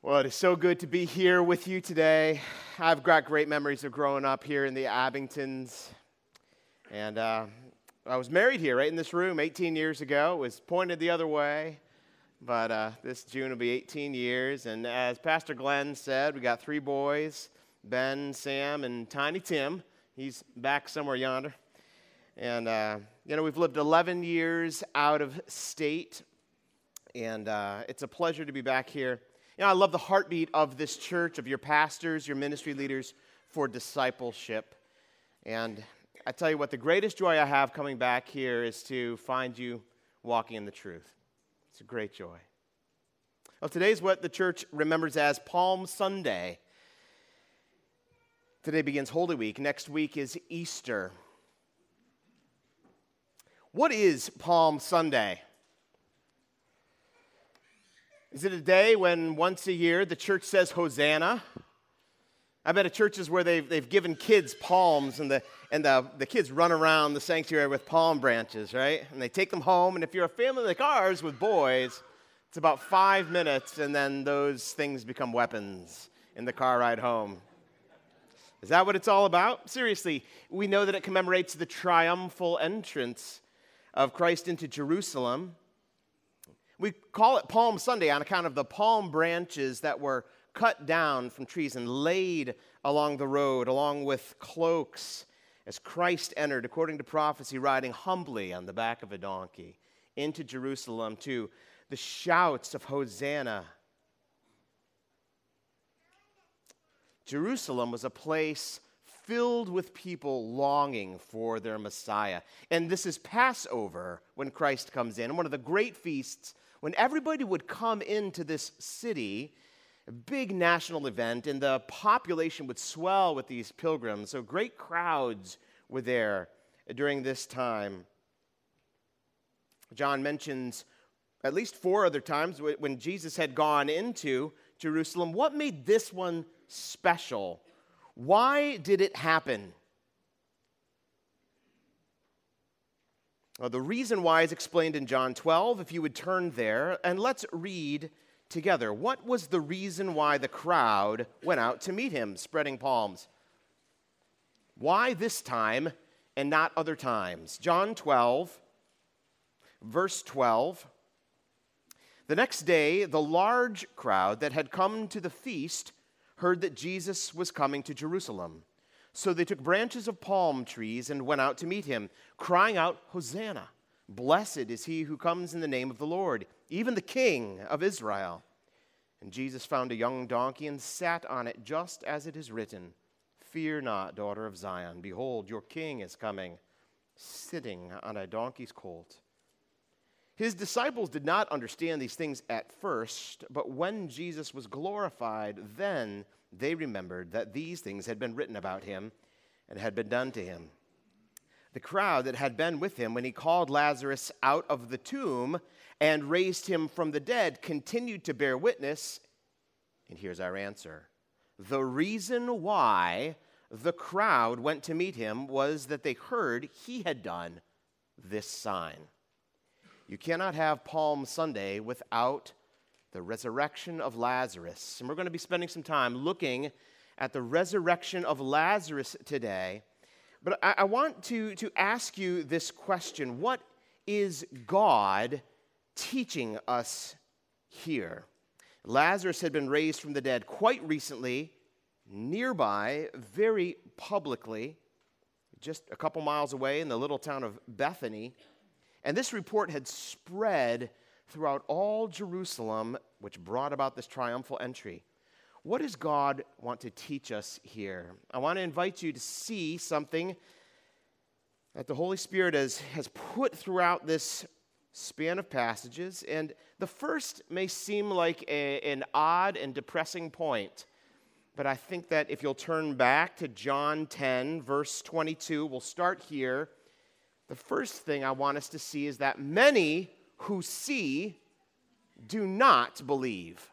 Well, it is so good to be here with you today. I've got great memories of growing up here in the Abingtons. And I was married here, right in this room, 18 years ago. It was pointed the other way. But this June will be 18 years. And as Pastor Glenn said, we got 3 boys, Ben, Sam, and Tiny Tim. He's back somewhere yonder. And, we've lived 11 years out of state. And it's a pleasure to be back here. I love the heartbeat of this church, of your pastors, your ministry leaders for discipleship. And I tell you what, the greatest joy I have coming back here is to find you walking in the truth. It's a great joy. Well, today's what the church remembers as Palm Sunday. Today begins Holy Week. Next week is Easter. What is Palm Sunday? Is it a day when once a year the church says Hosanna? I've been at churches where they've given kids palms and the kids run around the sanctuary with palm branches, right? And they take them home, and if you're a family like ours with boys, it's about 5 minutes, and then those things become weapons in the car ride home. Is that what it's all about? Seriously, we know that it commemorates the triumphal entrance of Christ into Jerusalem. We call it Palm Sunday on account of the palm branches that were cut down from trees and laid along the road, along with cloaks, as Christ entered, according to prophecy, riding humbly on the back of a donkey into Jerusalem to the shouts of Hosanna. Jerusalem was a place filled with people longing for their Messiah. And this is Passover when Christ comes in, one of the great feasts when everybody would come into this city, a big national event, and the population would swell with these pilgrims. So great crowds were there during this time. John mentions at least 4 other times when Jesus had gone into Jerusalem. What made this one special? Why did it happen? Well, the reason why is explained in John 12, if you would turn there, and let's read together. What was the reason why the crowd went out to meet him, spreading palms? Why this time and not other times? John 12, verse 12. The next day, the large crowd that had come to the feast heard that Jesus was coming to Jerusalem. So they took branches of palm trees and went out to meet him, crying out, Hosanna! Blessed is he who comes in the name of the Lord, even the King of Israel. And Jesus found a young donkey and sat on it, just as it is written, Fear not, daughter of Zion. Behold, your king is coming, sitting on a donkey's colt. His disciples did not understand these things at first, but when Jesus was glorified, then they remembered that these things had been written about him and had been done to him. The crowd that had been with him when he called Lazarus out of the tomb and raised him from the dead continued to bear witness. And here's our answer. The reason why the crowd went to meet him was that they heard he had done this sign. You cannot have Palm Sunday without the resurrection of Lazarus. And we're going to be spending some time looking at the resurrection of Lazarus today. But I want to ask you this question. What is God teaching us here? Lazarus had been raised from the dead quite recently, nearby, very publicly, just a couple miles away in the little town of Bethany. And this report had spread throughout all Jerusalem, which brought about this triumphal entry. What does God want to teach us here? I want to invite you to see something that the Holy Spirit has put throughout this span of passages. And the first may seem like an odd and depressing point, but I think that if you'll turn back to John 10, verse 22, we'll start here. The first thing I want us to see is that many who see do not believe.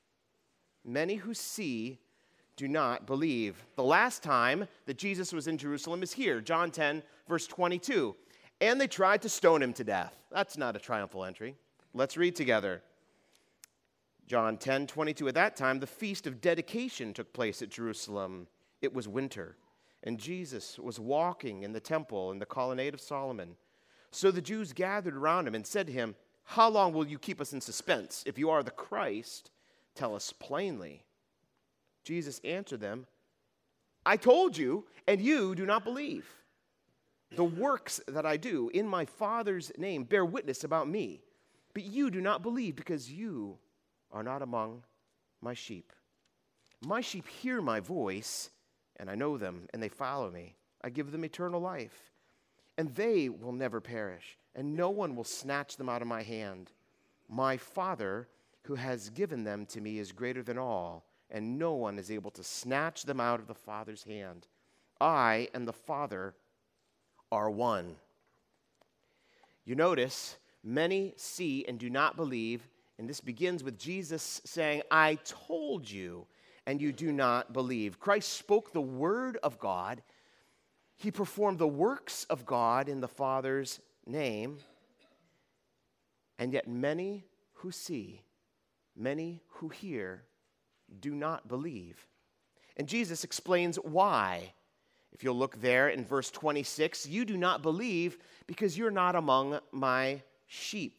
Many who see do not believe. The last time that Jesus was in Jerusalem is here, John 10, verse 22. And they tried to stone him to death. That's not a triumphal entry. Let's read together. John 10:22. At that time, the feast of dedication took place at Jerusalem. It was winter, and Jesus was walking in the temple in the colonnade of Solomon. So the Jews gathered around him and said to him, "How long will you keep us in suspense? If you are the Christ, tell us plainly." Jesus answered them, "I told you, and you do not believe. The works that I do in my Father's name bear witness about me, but you do not believe because you are not among my sheep. My sheep hear my voice, and I know them, and they follow me. I give them eternal life, and they will never perish, and no one will snatch them out of my hand. My Father, who has given them to me, is greater than all, and no one is able to snatch them out of the Father's hand. I and the Father are one." You notice, many see and do not believe, and this begins with Jesus saying, "I told you, and you do not believe." Christ spoke the word of God. He performed the works of God in the Father's name, and yet many who see, many who hear, do not believe. And Jesus explains why. If you'll look there in verse 26, "You do not believe because you're not among my sheep."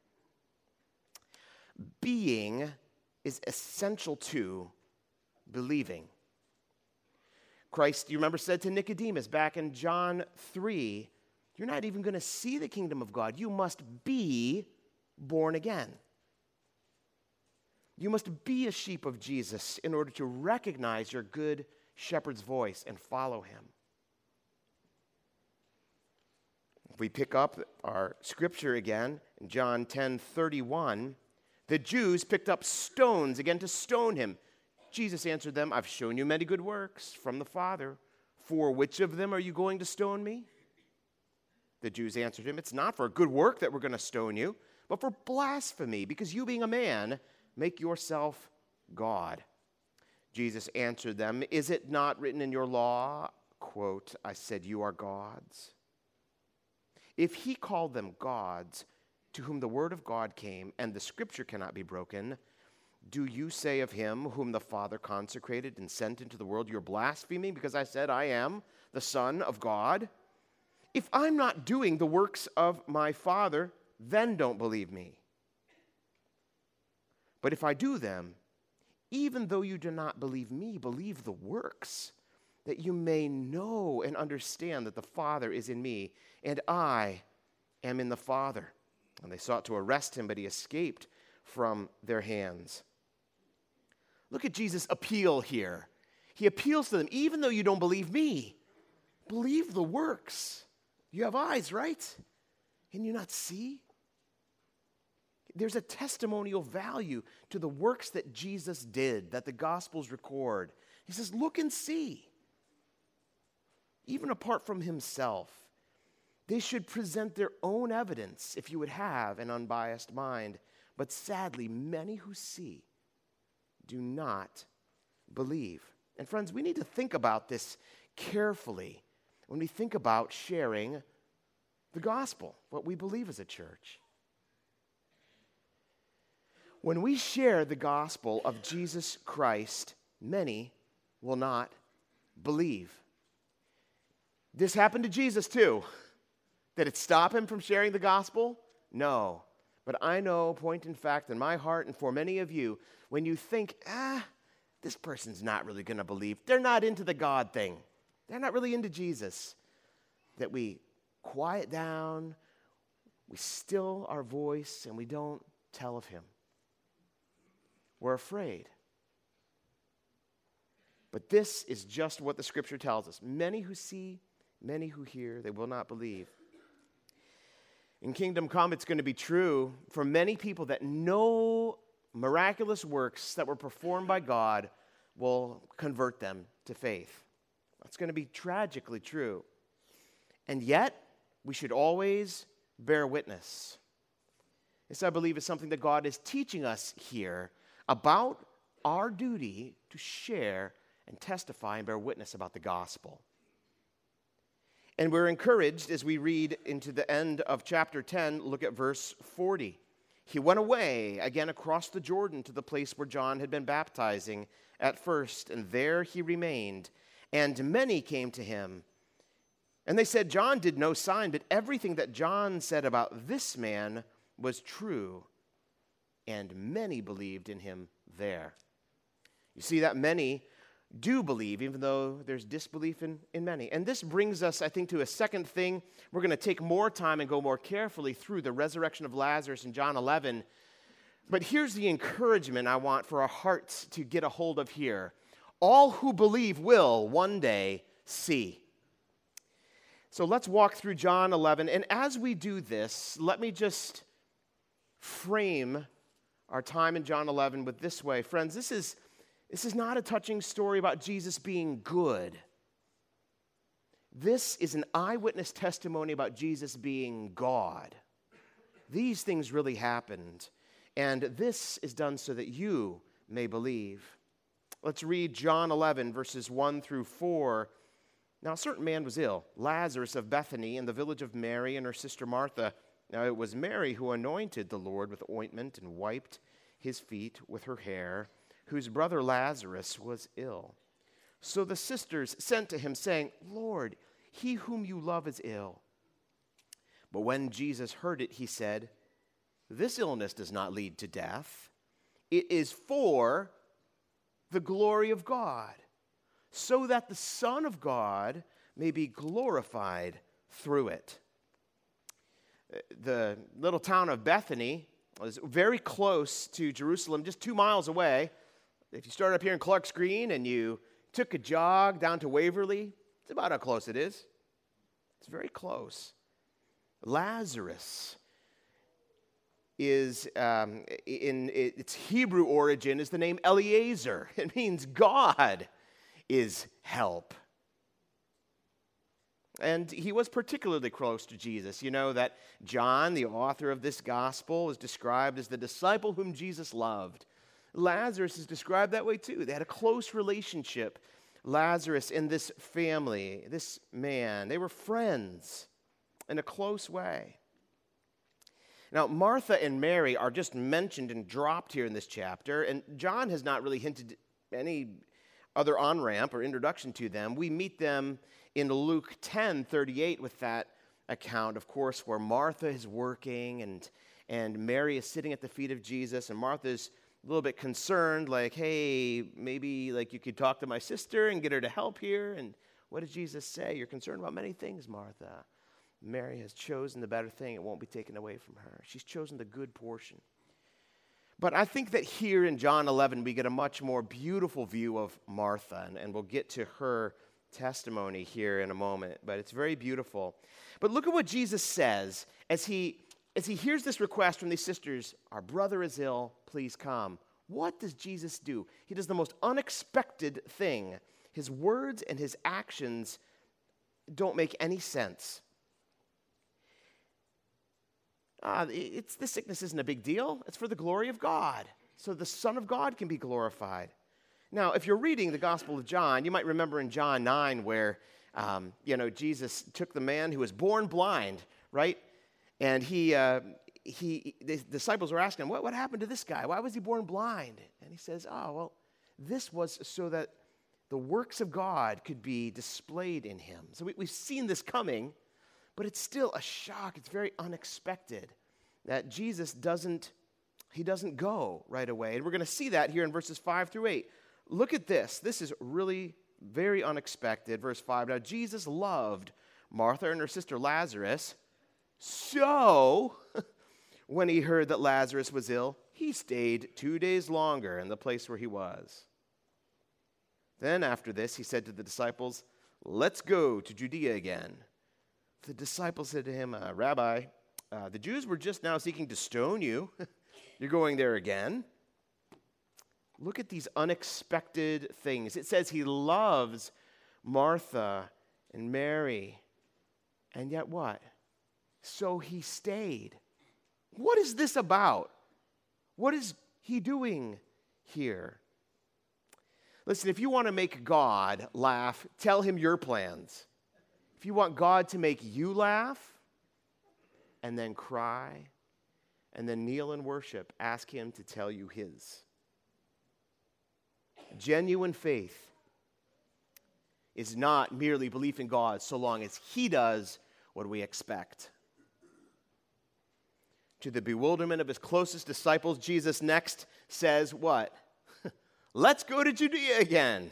Being is essential to believing. Christ, you remember, said to Nicodemus back in John 3, "You're not even going to see the kingdom of God. You must be born again." You must be a sheep of Jesus in order to recognize your good shepherd's voice and follow him. If we pick up our scripture again in John 10:31, the Jews picked up stones again to stone him. Jesus answered them, "I've shown you many good works from the Father. For which of them are you going to stone me?" The Jews answered him, "It's not for a good work that we're going to stone you, but for blasphemy, because you, being a man, make yourself God." Jesus answered them, "Is it not written in your law, quote, 'I said you are gods'? If he called them gods, to whom the word of God came, and the scripture cannot be broken, do you say of him whom the Father consecrated and sent into the world, you're blaspheming because I said I am the Son of God? If I'm not doing the works of my Father, then don't believe me. But if I do them, even though you do not believe me, believe the works, that you may know and understand that the Father is in me, and I am in the Father." And they sought to arrest him, but he escaped from their hands. Look at Jesus' appeal here. He appeals to them, even though you don't believe me, believe the works. You have eyes, right? Can you not see? There's a testimonial value to the works that Jesus did, that the Gospels record. He says, look and see. Even apart from himself, they should present their own evidence if you would have an unbiased mind. But sadly, many who see do not believe. And friends, we need to think about this carefully when we think about sharing the gospel, what we believe as a church. When we share the gospel of Jesus Christ, many will not believe. This happened to Jesus too. Did it stop him from sharing the gospel? No. But I know, point in fact, in my heart and for many of you, when you think, this person's not really going to believe, they're not into the God thing, they're not really into Jesus, that we quiet down, we still our voice, and we don't tell of him. We're afraid. But this is just what the scripture tells us. Many who see, many who hear, they will not believe. In Kingdom Come, it's going to be true for many people that no miraculous works that were performed by God will convert them to faith. That's going to be tragically true. And yet, we should always bear witness. This, I believe, is something that God is teaching us here about our duty to share and testify and bear witness about the gospel. And we're encouraged as we read into the end of chapter 10, look at verse 40. he went away again across the Jordan to the place where John had been baptizing at first, and there he remained. And many came to him. And they said, John did no sign, but everything that John said about this man was true. And many believed in him there. You see that many do believe, even though there's disbelief in many. And this brings us, I think, to a second thing. We're going to take more time and go more carefully through the resurrection of Lazarus in John 11. But here's the encouragement I want for our hearts to get a hold of here. All who believe will one day see. So let's walk through John 11. And as we do this, let me just frame our time in John 11 with this way. Friends, this is not a touching story about Jesus being good. This is an eyewitness testimony about Jesus being God. These things really happened. And this is done so that you may believe. Let's read John 11, verses 1 through 4. Now, a certain man was ill, Lazarus of Bethany, in the village of Mary and her sister Martha. Now, it was Mary who anointed the Lord with ointment and wiped his feet with her hair, whose brother Lazarus was ill. So the sisters sent to him, saying, Lord, he whom you love is ill. But when Jesus heard it, he said, this illness does not lead to death. It is for the glory of God, so that the Son of God may be glorified through it. The little town of Bethany was very close to Jerusalem, just 2 miles away. If you started up here in Clark's Green and you took a jog down to Waverly, it's about how close it is. It's very close. Lazarus is, in its Hebrew origin, is the name Eliezer. It means God is help. And he was particularly close to Jesus. You know that John, the author of this gospel, is described as the disciple whom Jesus loved. Lazarus is described that way too. They had a close relationship. Lazarus and this family, this man, they were friends in a close way. Now, Martha and Mary are just mentioned and dropped here in this chapter, and John has not really hinted any other on-ramp or introduction to them. We meet them in Luke 10:38 with that account, of course, where Martha is working and Mary is sitting at the feet of Jesus, and Martha's a little bit concerned, like, hey, maybe like you could talk to my sister and get her to help here. And what did Jesus say? You're concerned about many things, Martha. Mary has chosen the better thing. It won't be taken away from her. She's chosen the good portion. But I think that here in John 11, we get a much more beautiful view of Martha, and we'll get to her testimony here in a moment. But it's very beautiful. But look at what Jesus says as he hears this request from these sisters, our brother is ill, please come. What does Jesus do? He does the most unexpected thing. His words and his actions don't make any sense. The sickness isn't a big deal. It's for the glory of God, so the Son of God can be glorified. Now, if you're reading the Gospel of John, you might remember in John 9 where, Jesus took the man who was born blind, right? And the disciples were asking him, what happened to this guy? Why was he born blind? And he says, this was so that the works of God could be displayed in him. So we've seen this coming, but it's still a shock. It's very unexpected that Jesus doesn't go right away. And we're going to see that here in verses 5 through 8. Look at this. This is really very unexpected. Verse 5, now Jesus loved Martha and her sister Lazarus. So, when he heard that Lazarus was ill, he stayed 2 days longer in the place where he was. Then after this, he said to the disciples, let's go to Judea again. The disciples said to him, Rabbi, the Jews were just now seeking to stone you. You're going there again? Look at these unexpected things. It says he loves Martha and Mary. And yet what? So he stayed. What is this about? What is he doing here? Listen, if you want to make God laugh, tell him your plans. If you want God to make you laugh and then cry and then kneel and worship. Ask him to tell you his. Genuine faith is not merely belief in God so long as he does what we expect. To the bewilderment of his closest disciples, Jesus next says what? Let's go to Judea again.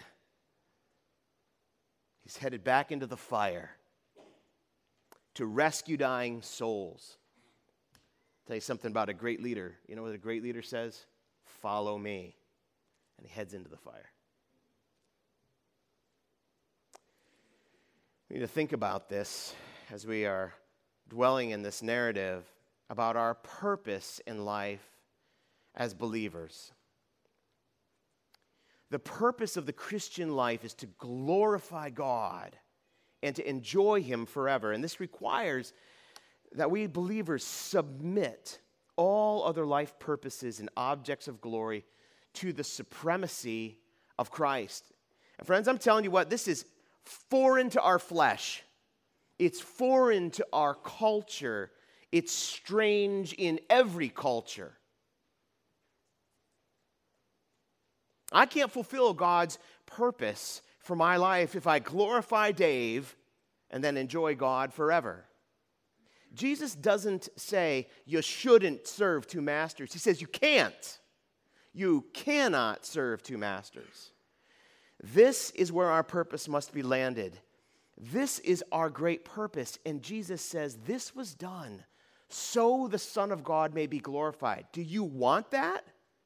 He's headed back into the fire to rescue dying souls. I'll tell you something about a great leader. You know what a great leader says? Follow me. And he heads into the fire. We need to think about this as we are dwelling in this narrative about our purpose in life as believers. The purpose of the Christian life is to glorify God and to enjoy him forever. And this requires that we believers submit all other life purposes and objects of glory to the supremacy of Christ. And friends, I'm telling you what, this is foreign to our flesh. It's foreign to our culture. It's strange in every culture. I can't fulfill God's purpose for my life if I glorify Dave and then enjoy God forever. Jesus doesn't say you shouldn't serve two masters. He says you can't. You cannot serve two masters. This is where our purpose must be landed. This is our great purpose. And Jesus says this was done so the Son of God may be glorified. Do you want that?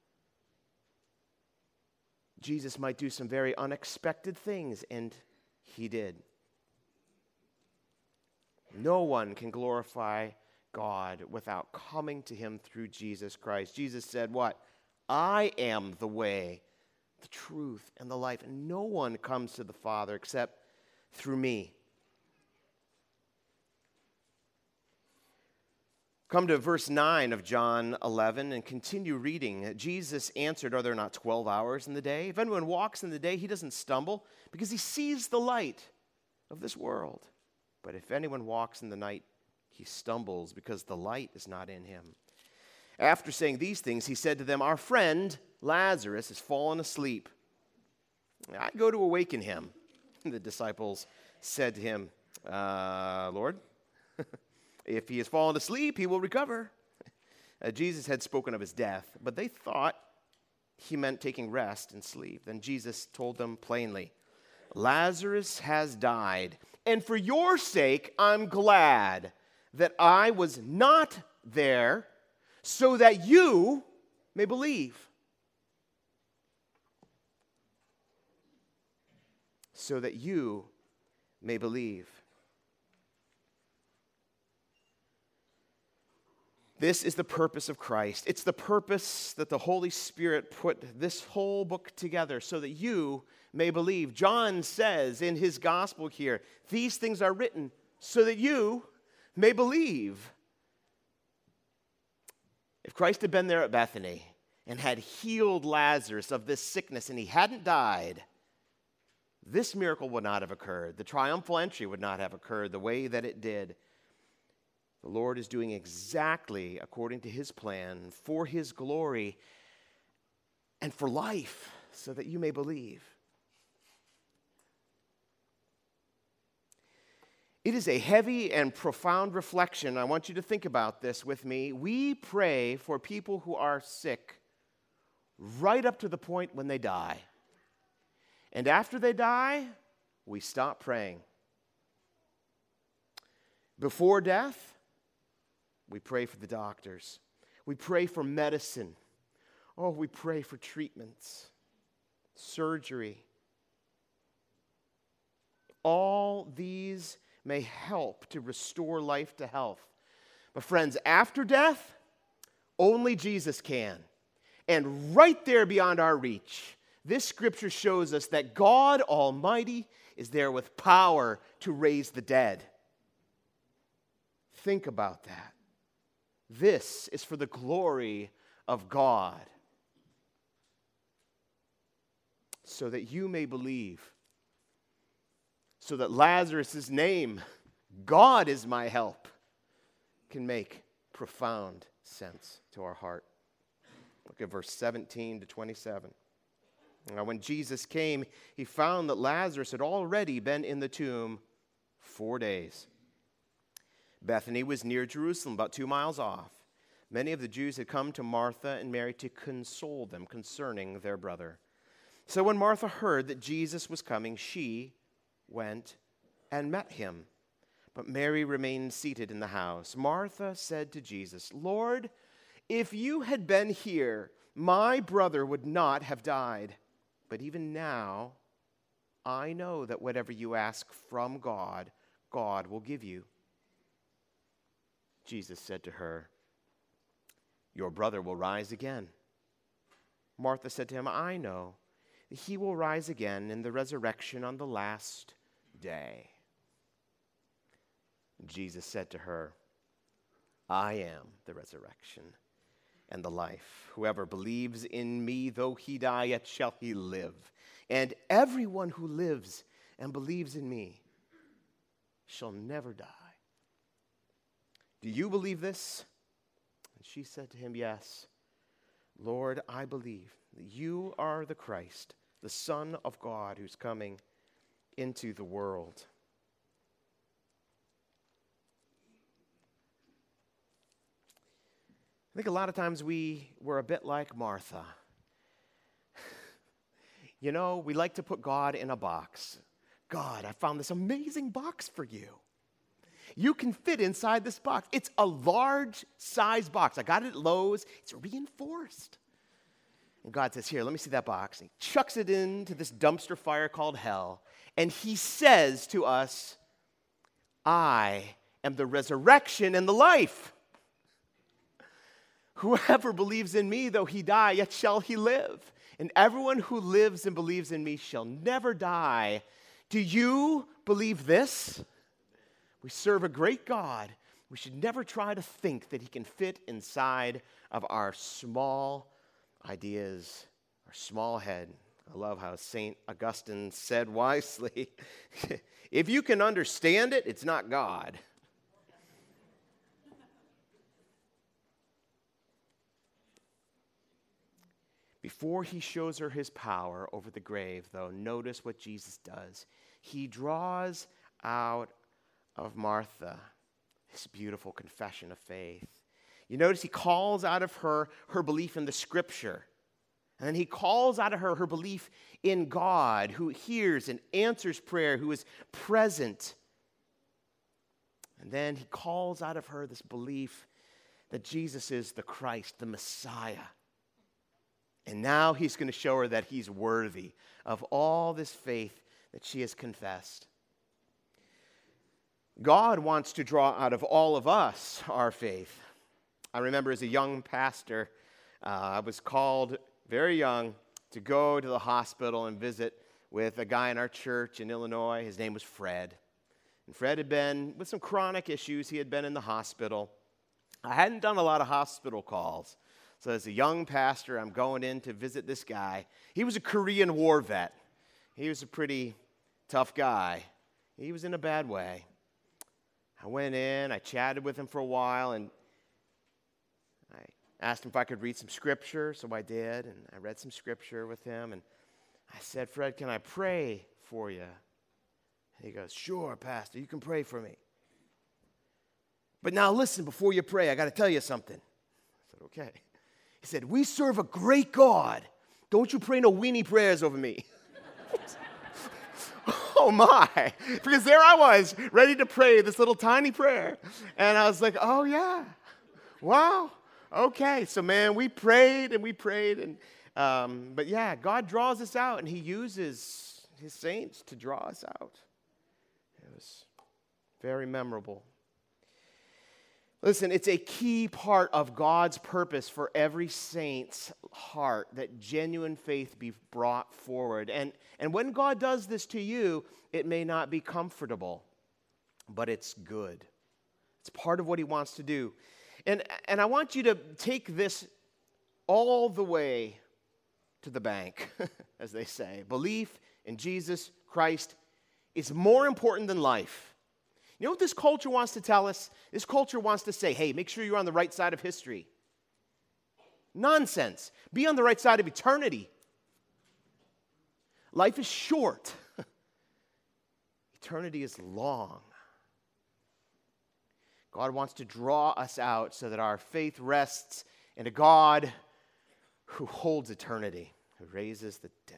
Jesus might do some very unexpected things, and he did. No one can glorify God without coming to him through Jesus Christ. Jesus said what? I am the way, the truth, and the life, and no one comes to the Father except through me. Come to verse 9 of John 11 and continue reading. Jesus answered, are there not 12 hours in the day? If anyone walks in the day, he doesn't stumble because he sees the light of this world. But if anyone walks in the night, he stumbles because the light is not in him. After saying these things, he said to them, our friend Lazarus has fallen asleep. I go to awaken him. The disciples said to him, Lord, if he has fallen asleep, he will recover. Jesus had spoken of his death, but they thought he meant taking rest and sleep. Then Jesus told them plainly, Lazarus has died, and for your sake I'm glad that I was not there, so that you may believe. So that you may believe. This is the purpose of Christ. It's the purpose that the Holy Spirit put this whole book together so that you may believe. John says in his gospel here, these things are written so that you may believe. If Christ had been there at Bethany and had healed Lazarus of this sickness and he hadn't died, this miracle would not have occurred. The triumphal entry would not have occurred the way that it did. The Lord is doing exactly according to his plan for his glory and for life so that you may believe. It is a heavy and profound reflection. I want you to think about this with me. We pray for people who are sick right up to the point when they die. And after they die, we stop praying. Before death, we pray for the doctors. We pray for medicine. Oh, we pray for treatments, surgery. All these may help to restore life to health. But friends, after death, only Jesus can. And right there beyond our reach, this scripture shows us that God Almighty is there with power to raise the dead. Think about that. This is for the glory of God, so that you may believe, so that Lazarus' name, God is my help, can make profound sense to our heart. Look at verse 17 to 27. Now, when Jesus came, he found that Lazarus had already been in the tomb 4 days. Bethany was near Jerusalem, about 2 miles off. Many of the Jews had come to Martha and Mary to console them concerning their brother. So when Martha heard that Jesus was coming, she went and met him. But Mary remained seated in the house. Martha said to Jesus, "Lord, if you had been here, my brother would not have died. But even now, I know that whatever you ask from God, God will give you." Jesus said to her, "Your brother will rise again." Martha said to him, "I know that he will rise again in the resurrection on the last day." Jesus said to her, "I am the resurrection and the life. Whoever believes in me, though he die, yet shall he live. And everyone who lives and believes in me shall never die. Do you believe this?" And she said to him, "Yes, Lord, I believe that you are the Christ, the Son of God, who's coming into the world." I think a lot of times we were a bit like Martha. You know, we like to put God in a box. "God, I found this amazing box for you. You can fit inside this box. It's a large size box. I got it at Lowe's. It's reinforced." And God says, "Here, let me see that box." And he chucks it into this dumpster fire called hell. And he says to us, "I am the resurrection and the life. Whoever believes in me, though he die, yet shall he live. And everyone who lives and believes in me shall never die." Do you believe this? We serve a great God. We should never try to think that he can fit inside of our small ideas, our small head. I love how St. Augustine said wisely, if you can understand it, it's not God. Before he shows her his power over the grave, though, notice what Jesus does. He draws out of Martha this beautiful confession of faith. You notice he calls out of her belief in the Scripture. And then he calls out of her belief in God, who hears and answers prayer, who is present. And then he calls out of her this belief that Jesus is the Christ, the Messiah. And now he's going to show her that he's worthy of all this faith that she has confessed. God wants to draw out of all of us our faith. I remember as a young pastor, I was called very young to go to the hospital and visit with a guy in our church in Illinois. His name was Fred. And Fred had been with some chronic issues. He had been in the hospital. I hadn't done a lot of hospital calls. So as a young pastor, I'm going in to visit this guy. He was a Korean War vet. He was a pretty tough guy. He was in a bad way. I went in, I chatted with him for a while, and I asked him if I could read some scripture, so I did, and I read some scripture with him, and I said, "Fred, can I pray for you?" And he goes, "Sure, Pastor, you can pray for me. But now listen, before you pray, I got to tell you something." I said, "Okay." He said, "We serve a great God. Don't you pray no weenie prayers over me." Oh my, because there I was, ready to pray this little tiny prayer. And I was like, oh yeah, wow, okay. So man, we prayed. But yeah, God draws us out, and he uses his saints to draw us out. It was very memorable. Listen, it's a key part of God's purpose for every saint's heart that genuine faith be brought forward. And when God does this to you, it may not be comfortable, but it's good. It's part of what he wants to do. And I want you to take this all the way to the bank, as they say. Belief in Jesus Christ is more important than life. You know what this culture wants to tell us? This culture wants to say, hey, make sure you're on the right side of history. Nonsense. Be on the right side of eternity. Life is short. Eternity is long. God wants to draw us out so that our faith rests in a God who holds eternity, who raises the dead.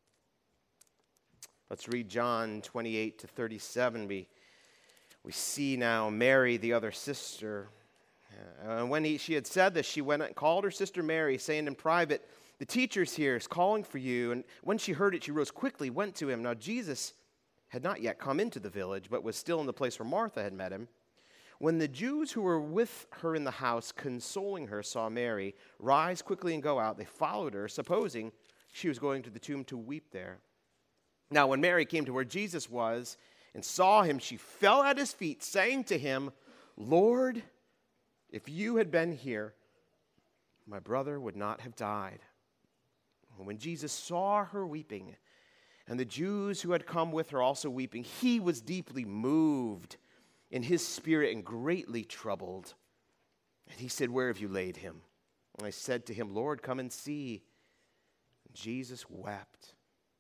Let's read John 28 to 37. We see now Mary, the other sister. And when she had said this, she went and called her sister Mary, saying in private, "The teacher's here, is calling for you." And when she heard it, she rose quickly, went to him. Now Jesus had not yet come into the village, but was still in the place where Martha had met him. When the Jews who were with her in the house, consoling her, saw Mary rise quickly and go out, they followed her, supposing she was going to the tomb to weep there. Now when Mary came to where Jesus was and saw him, she fell at his feet, saying to him, "Lord, if you had been here, my brother would not have died." And when Jesus saw her weeping, and the Jews who had come with her also weeping, he was deeply moved in his spirit and greatly troubled. And he said, "Where have you laid him?" And I said to him, "Lord, come and see." And Jesus wept.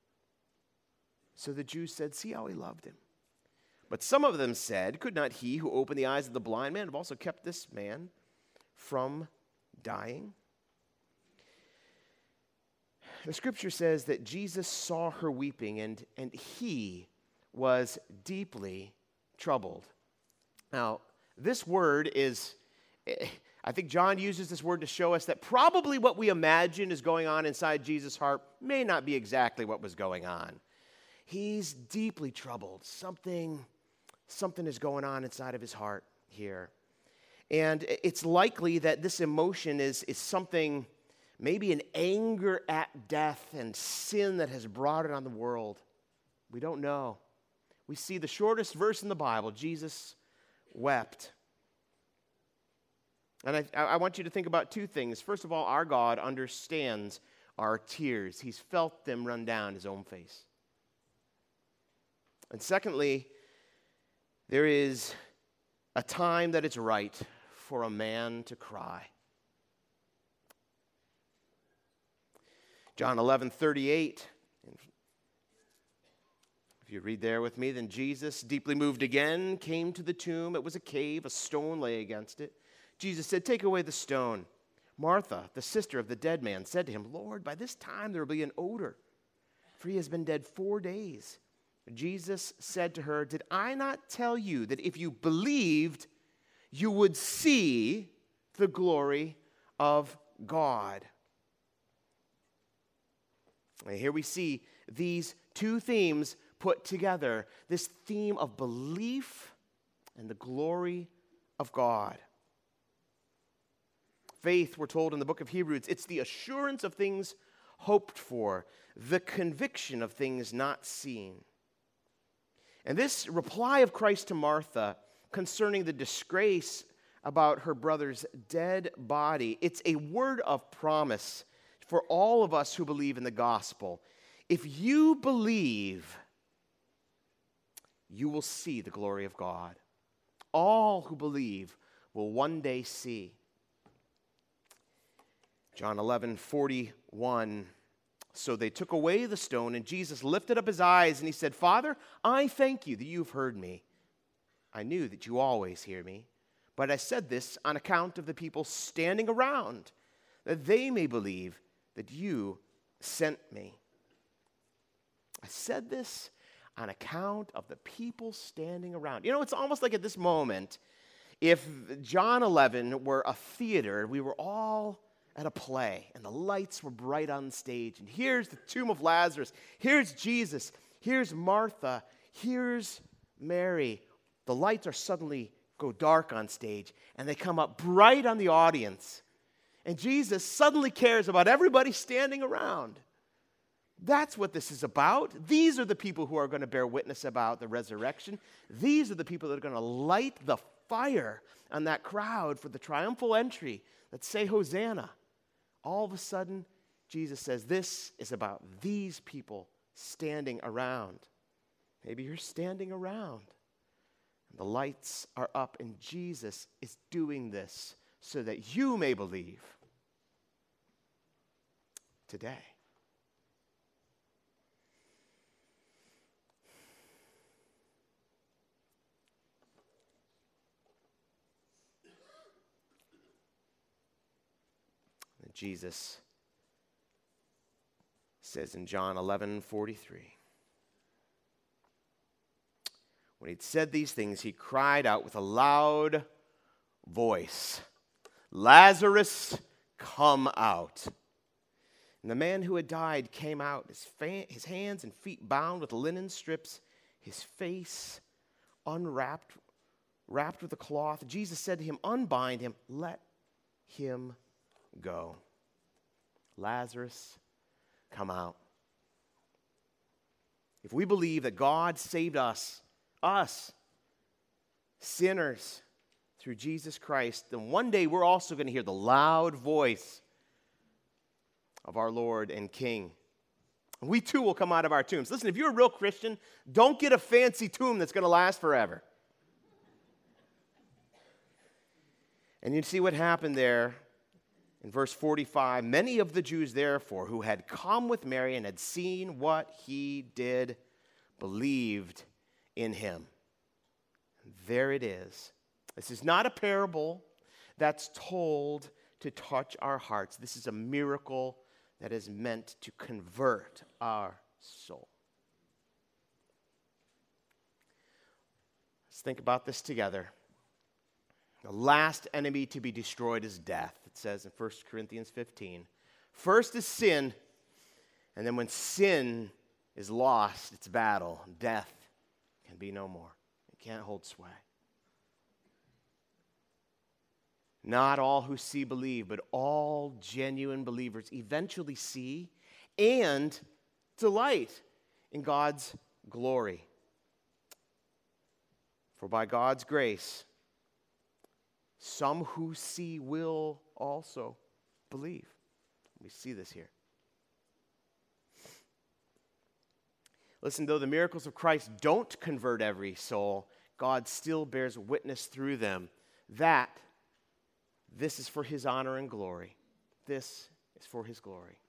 So the Jews said, "See how he loved him." But some of them said, "Could not he who opened the eyes of the blind man have also kept this man from dying?" The scripture says that Jesus saw her weeping, and he was deeply troubled. Now, this word is, I think John uses this word to show us that probably what we imagine is going on inside Jesus' heart may not be exactly what was going on. He's deeply troubled. Something is going on inside of his heart here. And it's likely that this emotion is something, maybe an anger at death and sin that has brought it on the world. We don't know. We see the shortest verse in the Bible, Jesus wept. And I want you to think about two things. First of all, our God understands our tears. He's felt them run down his own face. And secondly, there is a time that it's right for a man to cry. John 11:38. If you read there with me, then Jesus, deeply moved again, came to the tomb. It was a cave, a stone lay against it. Jesus said, "Take away the stone." Martha, the sister of the dead man, said to him, "Lord, by this time there will be an odor, for he has been dead 4 days." Jesus said to her, "Did I not tell you that if you believed, you would see the glory of God?" And here we see these two themes put together, this theme of belief and the glory of God. Faith, we're told in the book of Hebrews, it's the assurance of things hoped for, the conviction of things not seen. And this reply of Christ to Martha concerning the disgrace about her brother's dead body, it's a word of promise for all of us who believe in the gospel. If you believe, you will see the glory of God. All who believe will one day see. John 11:41. So they took away the stone, and Jesus lifted up his eyes, and he said, "Father, I thank you that you've heard me. I knew that you always hear me, but I said this on account of the people standing around, that they may believe that you sent me." I said this on account of the people standing around. You know, it's almost like at this moment, if John 11 were a theater, we were all at a play, and the lights were bright on stage, and here's the tomb of Lazarus, here's Jesus, here's Martha, here's Mary. The lights are suddenly go dark on stage, and they come up bright on the audience, and Jesus suddenly cares about everybody standing around. That's what this is about. These are the people who are going to bear witness about the resurrection. These are the people that are going to light the fire on that crowd for the triumphal entry that say Hosanna. All of a sudden, Jesus says, this is about these people standing around. Maybe you're standing around The lights are up, and Jesus is doing this so that you may believe today. And Jesus says in John 11:43, when he'd said these things, he cried out with a loud voice, "Lazarus, come out." And the man who had died came out, his hands and feet bound with linen strips, his face wrapped with a cloth. Jesus said to him, "Unbind him, let him go." Lazarus, come out. If we believe that God saved us, sinners, through Jesus Christ, then one day we're also going to hear the loud voice of our Lord and King. And we too will come out of our tombs. Listen, if you're a real Christian, don't get a fancy tomb that's going to last forever. And you see what happened there in verse 45. Many of the Jews, therefore, who had come with Mary and had seen what he did, believed in him. And there it is. This is not a parable that's told to touch our hearts. This is a miracle that is meant to convert our soul. Let's think about this together. The last enemy to be destroyed is death. It says in 1 Corinthians 15. First is sin, and then when sin is lost, it's battle. Death can be no more. It can't hold sway. Not all who see believe, but all genuine believers eventually see and delight in God's glory. For by God's grace, some who see will also believe. We see this here. Listen, though the miracles of Christ don't convert every soul, God still bears witness through them that this is for his honor and glory. This is for his glory.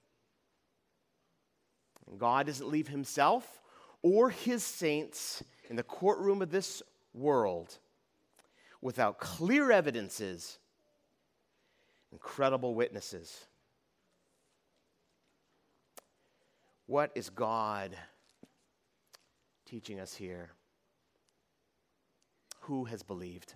And God doesn't leave himself or his saints in the courtroom of this world without clear evidences and credible witnesses. What is God teaching us here? Who has believed?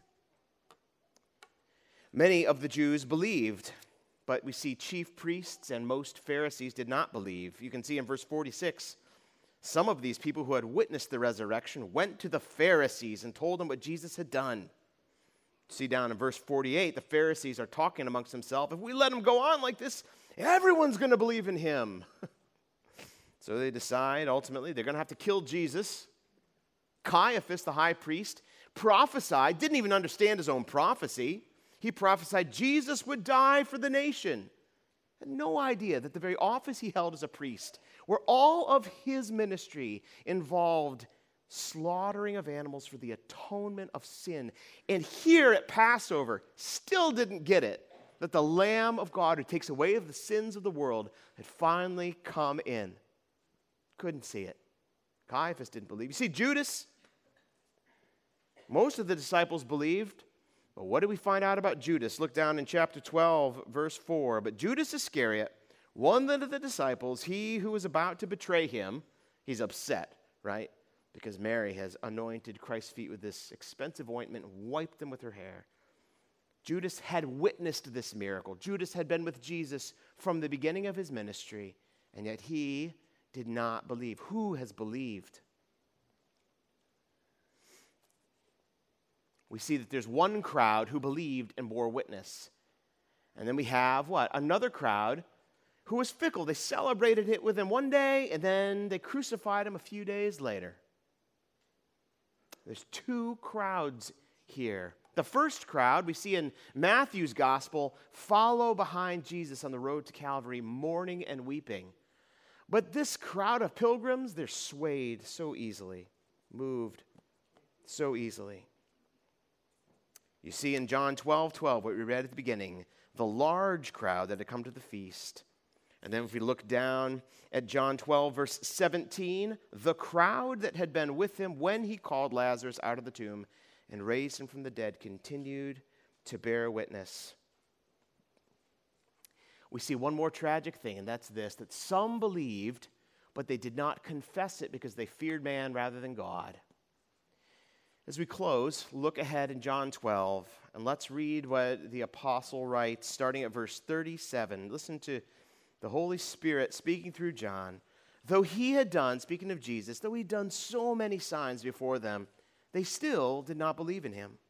Many of the Jews believed, but we see chief priests and most Pharisees did not believe. You can see in verse 46, some of these people who had witnessed the resurrection went to the Pharisees and told them what Jesus had done. See down in verse 48, the Pharisees are talking amongst themselves. If we let him go on like this, everyone's going to believe in him. So they decide, ultimately, they're going to have to kill Jesus. Caiaphas, the high priest, prophesied, didn't even understand his own prophecy. He prophesied Jesus would die for the nation. Had no idea that the very office he held as a priest, where all of his ministry involved slaughtering of animals for the atonement of sin. And here at Passover, still didn't get it, that the Lamb of God who takes away the sins of the world had finally come in. Couldn't see it. Caiaphas didn't believe. You see, Judas, most of the disciples believed. But what do we find out about Judas? Look down in chapter 12, verse 4. But Judas Iscariot, one of the disciples, he who was about to betray him, he's upset, right? Because Mary has anointed Christ's feet with this expensive ointment and wiped them with her hair. Judas had witnessed this miracle. Judas had been with Jesus from the beginning of his ministry, and yet he did not believe. Who has believed? We see that there's one crowd who believed and bore witness. And then we have what? Another crowd who was fickle. They celebrated it with him one day, and then they crucified him a few days later. There's two crowds here. The first crowd we see in Matthew's gospel follow behind Jesus on the road to Calvary, mourning and weeping. But this crowd of pilgrims, they're swayed so easily, moved so easily. You see in John 12:12, what we read at the beginning, the large crowd that had come to the feast. And then if we look down at John 12, verse 17, the crowd that had been with him when he called Lazarus out of the tomb and raised him from the dead continued to bear witness. We see one more tragic thing, and that's this, that some believed, but they did not confess it because they feared man rather than God. As we close, look ahead in John 12, and let's read what the apostle writes, starting at verse 37. Listen to the Holy Spirit speaking through John. Though he had done, speaking of Jesus, though he had done so many signs before them, they still did not believe in him.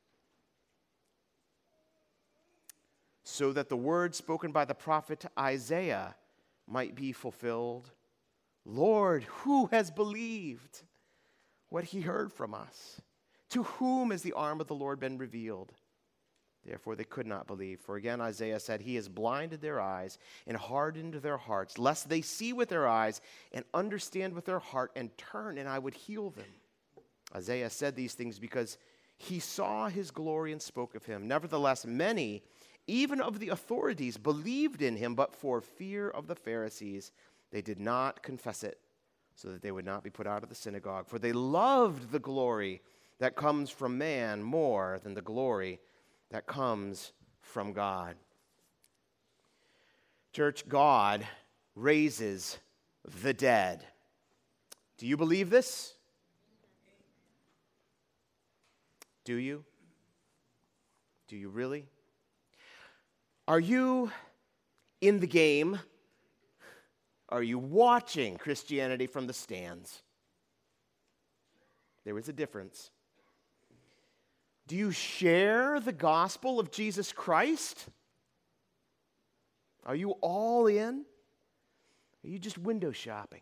So that the word spoken by the prophet Isaiah might be fulfilled. Lord, who has believed what he heard from us? To whom has the arm of the Lord been revealed? Therefore they could not believe. For again Isaiah said, he has blinded their eyes and hardened their hearts, lest they see with their eyes and understand with their heart and turn, and I would heal them. Isaiah said these things because he saw his glory and spoke of him. Nevertheless, many, even of the authorities, believed in him, but for fear of the Pharisees, they did not confess it, so that they would not be put out of the synagogue. For they loved the glory that comes from man more than the glory that comes from God. Church, God raises the dead. Do you believe this? Do you? Do you really? Are you in the game? Are you watching Christianity from the stands? There is a difference. Do you share the gospel of Jesus Christ? Are you all in? Are you just window shopping?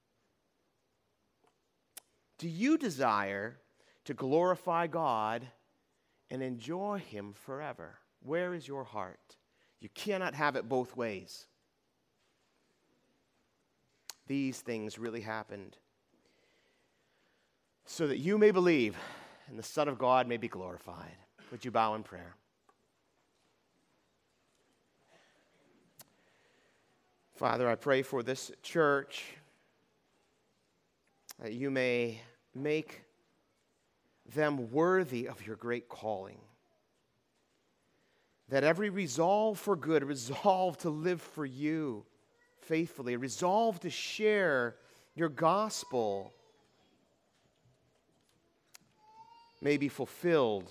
Do you desire to glorify God and enjoy him forever? Where is your heart? You cannot have it both ways. These things really happened so that you may believe and the Son of God may be glorified. Would you bow in prayer? Father, I pray for this church that you may make them worthy of your great calling. That every resolve for good, a resolve to live for you faithfully, a resolve to share your gospel may be fulfilled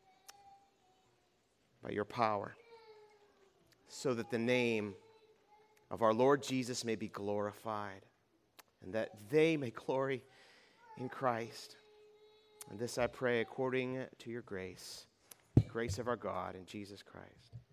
by your power, so that the name of our Lord Jesus may be glorified, and that they may glory in Christ. And this I pray according to your grace, the grace of our God in Jesus Christ.